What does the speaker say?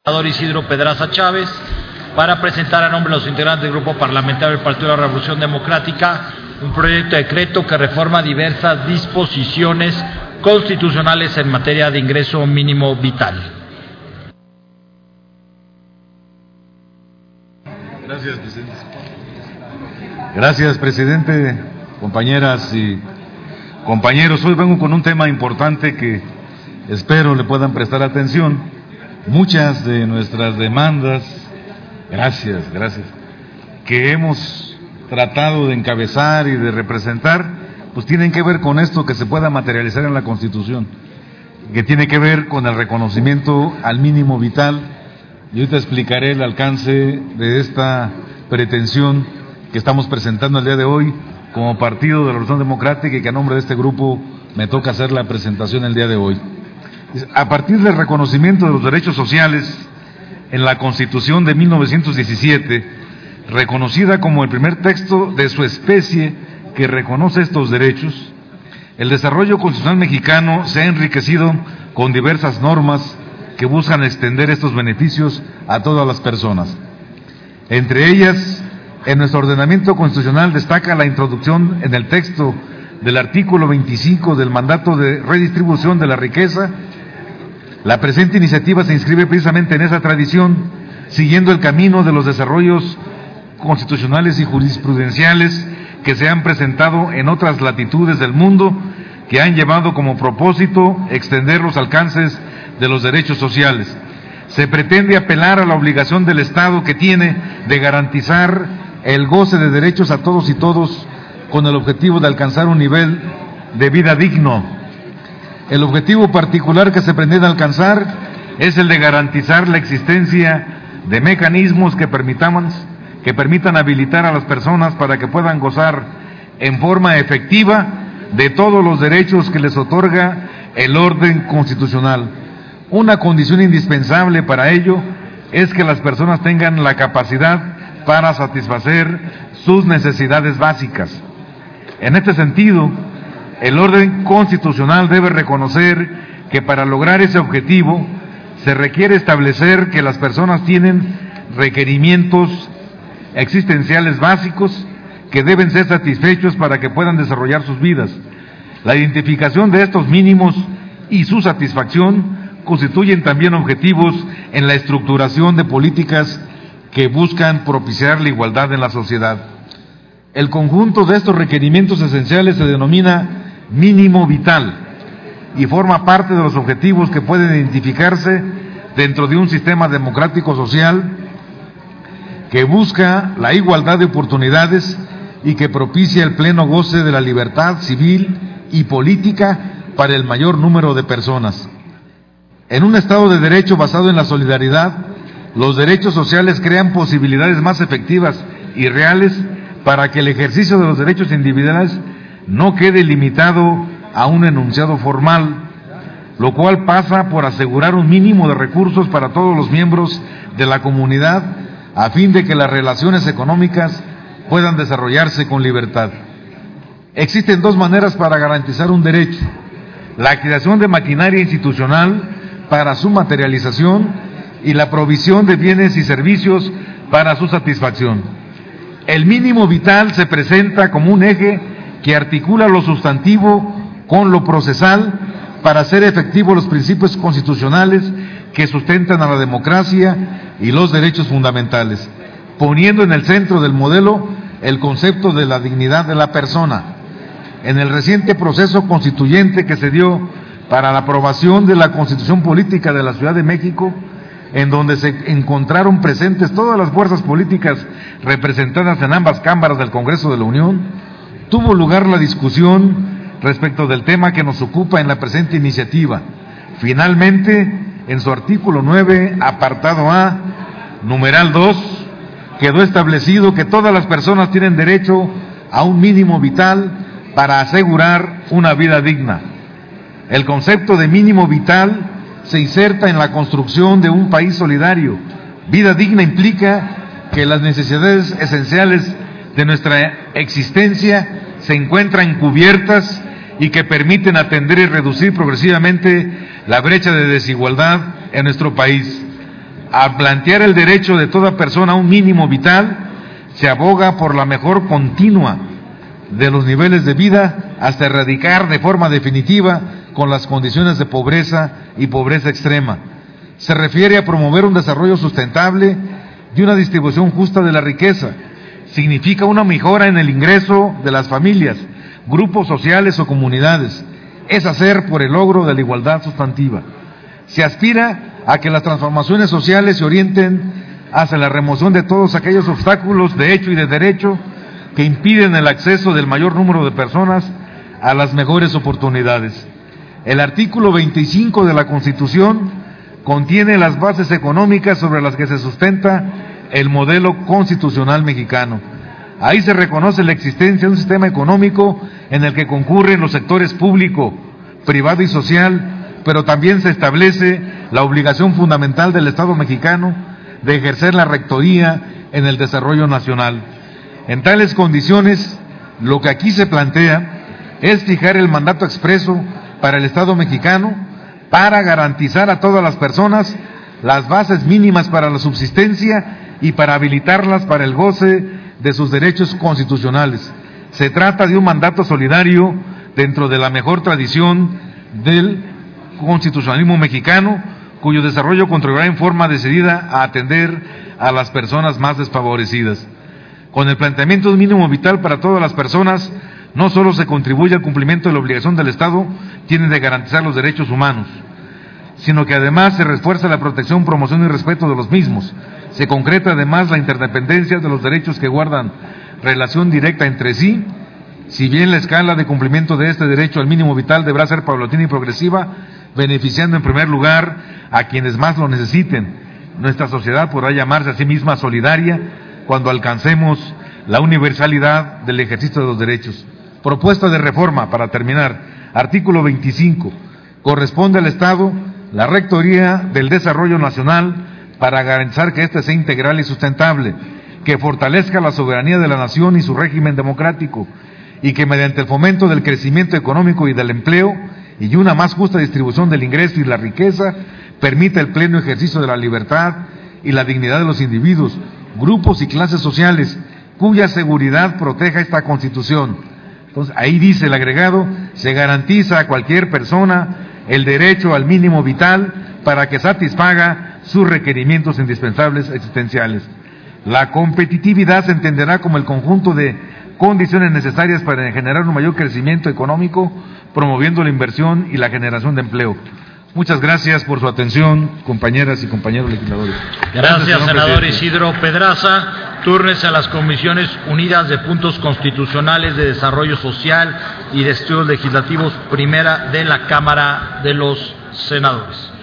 Isidro Pedraza Chávez, para presentar a nombre de los integrantes del Grupo Parlamentario del Partido de la Revolución Democrática un proyecto de decreto que reforma diversas disposiciones constitucionales en materia de ingreso mínimo vital. Gracias, presidente. Gracias, presidente, compañeras y compañeros. Hoy vengo con un tema importante que espero le puedan prestar atención. Muchas de nuestras demandas, gracias, que hemos tratado de encabezar y de representar, pues tienen que ver con esto que se pueda materializar en la Constitución, que tiene que ver con el reconocimiento al mínimo vital. Y ahorita explicaré el alcance de esta pretensión que estamos presentando el día de hoy como Partido de la Revolución Democrática y que a nombre de este grupo me toca hacer la presentación el día de hoy. A partir del reconocimiento de los derechos sociales en la Constitución de 1917, reconocida como el primer texto de su especie que reconoce estos derechos, el desarrollo constitucional mexicano se ha enriquecido con diversas normas que buscan extender estos beneficios a todas las personas. Entre ellas, en nuestro ordenamiento constitucional destaca la introducción en el texto del artículo 25 del mandato de redistribución de la riqueza. La presente iniciativa se inscribe precisamente en esa tradición, siguiendo el camino de los desarrollos constitucionales y jurisprudenciales que se han presentado en otras latitudes del mundo, que han llevado como propósito extender los alcances de los derechos sociales. Se pretende apelar a la obligación del Estado que tiene de garantizar el goce de derechos a todos y todos, con el objetivo de alcanzar un nivel de vida digno. El objetivo particular que se pretende alcanzar es el de garantizar la existencia de mecanismos que permitan habilitar a las personas para que puedan gozar en forma efectiva de todos los derechos que les otorga el orden constitucional. Una condición indispensable para ello es que las personas tengan la capacidad para satisfacer sus necesidades básicas. En este sentido, el orden constitucional debe reconocer que para lograr ese objetivo se requiere establecer que las personas tienen requerimientos existenciales básicos que deben ser satisfechos para que puedan desarrollar sus vidas. La identificación de estos mínimos y su satisfacción constituyen también objetivos en la estructuración de políticas que buscan propiciar la igualdad en la sociedad. El conjunto de estos requerimientos esenciales se denomina mínimo vital y forma parte de los objetivos que pueden identificarse dentro de un sistema democrático social que busca la igualdad de oportunidades y que propicia el pleno goce de la libertad civil y política para el mayor número de personas. En un Estado de Derecho basado en la solidaridad, los derechos sociales crean posibilidades más efectivas y reales para que el ejercicio de los derechos individuales no quede limitado a un enunciado formal, lo cual pasa por asegurar un mínimo de recursos para todos los miembros de la comunidad a fin de que las relaciones económicas puedan desarrollarse con libertad. Existen dos maneras para garantizar un derecho: la creación de maquinaria institucional para su materialización y la provisión de bienes y servicios para su satisfacción. El mínimo vital se presenta como un eje que articula lo sustantivo con lo procesal para hacer efectivos los principios constitucionales que sustentan a la democracia y los derechos fundamentales, poniendo en el centro del modelo el concepto de la dignidad de la persona. En el reciente proceso constituyente que se dio para la aprobación de la Constitución Política de la Ciudad de México, en donde se encontraron presentes todas las fuerzas políticas representadas en ambas cámaras del Congreso de la Unión, tuvo lugar la discusión respecto del tema que nos ocupa en la presente iniciativa. Finalmente, en su artículo 9, apartado A, numeral 2, quedó establecido que todas las personas tienen derecho a un mínimo vital para asegurar una vida digna. El concepto de mínimo vital se inserta en la construcción de un país solidario. Vida digna implica que las necesidades esenciales de nuestra existencia se encuentran cubiertas y que permiten atender y reducir progresivamente la brecha de desigualdad en nuestro país. Al plantear el derecho de toda persona a un mínimo vital, se aboga por la mejor continua de los niveles de vida hasta erradicar de forma definitiva con las condiciones de pobreza y pobreza extrema. Se refiere a promover un desarrollo sustentable y una distribución justa de la riqueza. Significa una mejora en el ingreso de las familias, grupos sociales o comunidades. Es hacer por el logro de la igualdad sustantiva. Se aspira a que las transformaciones sociales se orienten hacia la remoción de todos aquellos obstáculos de hecho y de derecho que impiden el acceso del mayor número de personas a las mejores oportunidades. El artículo 25 de la Constitución contiene las bases económicas sobre las que se sustenta el modelo constitucional mexicano. Ahí se reconoce la existencia de un sistema económico en el que concurren los sectores público, privado y social, pero también se establece la obligación fundamental del Estado mexicano de ejercer la rectoría en el desarrollo nacional. En tales condiciones, lo que aquí se plantea es fijar el mandato expreso para el Estado mexicano para garantizar a todas las personas las bases mínimas para la subsistencia y para habilitarlas para el goce de sus derechos constitucionales. Se trata de un mandato solidario dentro de la mejor tradición del constitucionalismo mexicano, cuyo desarrollo contribuirá en forma decidida a atender a las personas más desfavorecidas. Con el planteamiento de un mínimo vital para todas las personas, no solo se contribuye al cumplimiento de la obligación del Estado, tiene de garantizar los derechos humanos, sino que además se refuerza la protección, promoción y respeto de los mismos. Se concreta además la interdependencia de los derechos que guardan relación directa entre sí, si bien la escala de cumplimiento de este derecho al mínimo vital deberá ser paulatina y progresiva, beneficiando en primer lugar a quienes más lo necesiten. Nuestra sociedad podrá llamarse a sí misma solidaria cuando alcancemos la universalidad del ejercicio de los derechos. Propuesta de reforma, para terminar. Artículo 25. Corresponde al Estado la rectoría del desarrollo nacional para garantizar que éste sea integral y sustentable, que fortalezca la soberanía de la nación y su régimen democrático, y que mediante el fomento del crecimiento económico y del empleo y una más justa distribución del ingreso y la riqueza, permita el pleno ejercicio de la libertad y la dignidad de los individuos, grupos y clases sociales, cuya seguridad proteja esta Constitución. Entonces, ahí dice el agregado, se garantiza a cualquier persona el derecho al mínimo vital para que satisfaga sus requerimientos indispensables existenciales. La competitividad se entenderá como el conjunto de condiciones necesarias para generar un mayor crecimiento económico, promoviendo la inversión y la generación de empleo. Muchas gracias por su atención, compañeras y compañeros legisladores. Gracias, senador Isidro Pedraza. Túrnese a las Comisiones Unidas de Puntos Constitucionales, de Desarrollo Social y de Estudios Legislativos, primera de la Cámara de los Senadores.